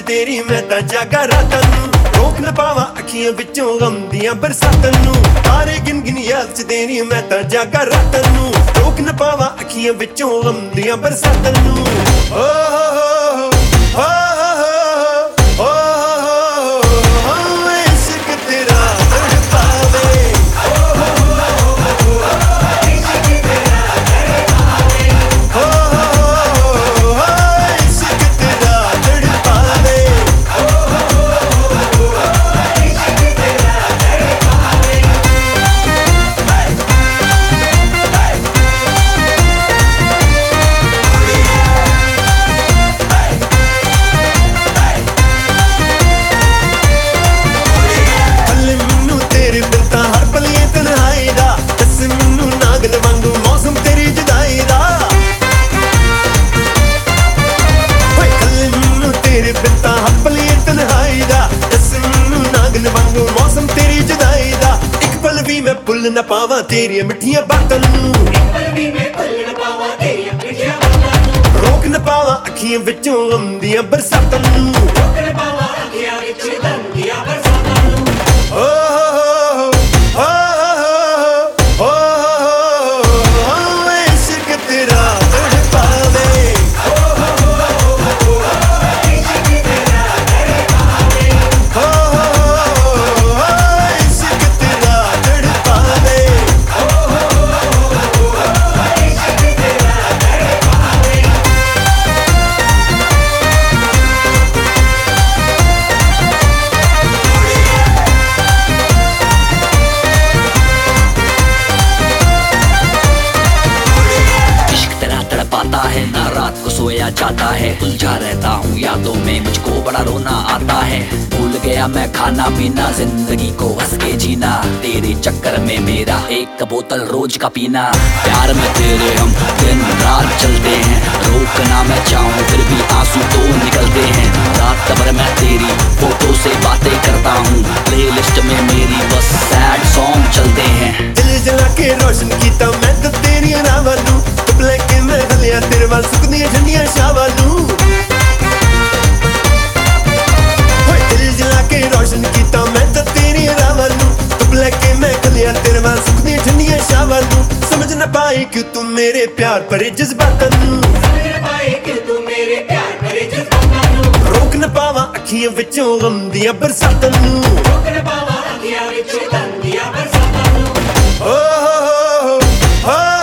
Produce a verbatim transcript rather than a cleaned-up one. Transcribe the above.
तेरी मैं तां जागा रातां नूं, रोक न पावा अखियां विचों गम दियां बरसातां नूं। तारे गिन गिन याद च तेरी मैं तां जागा रातां नूं, रोक न पावा अखियां विचों गम दियां बरसातां नूं। ओ हो हो हो हो हो हो इश्क तेरा तड़पावे, मौसम तेरी जुदाई दा। एक पल भी मैं भुल न पावा तेरी मिठियां बातां नूं, रोक न पावा अखियां विचों गम दियां बरसातां नूं। ओ हो हो हो हो इश्क तेरा तड़पावे, ना रात को सोया जाता है, उलझा रहता हूँ यादों में, मुझको बड़ा रोना आता है। भूल गया मैं खाना पीना, जिंदगी को हंस के जीना, तेरे चक्कर में मेरा एक बोतल रोज का पीना। प्यार में तेरे हम दिन रात चलते हैं, रोकना मैं चाहूँ फिर भी आंसू तो निकलते हैं। रात भर मैं तेरी फोटो से बातें करता हूँ, प्लेलिस्ट में मेरी बस सैड सॉन्ग चलते हैं। दिल जला के रोशन कीता मैं तो तेरी रावां नूं, के मैं गलिया तेरे वाल सुकदियां ठंडियां शावां नूं। दिल जला के रोशन कीता मैं तो तेरी रावां नूं, के मैं गलिया तेरे वाल सुकदियां ठंडियां शावां नूं। समझ न पाई कि तू मेरे प्यार भरे जज्बातां नूं, रोक न पावा अखियां विचों गम दियां बरसातां नूं। ओ हो हो हो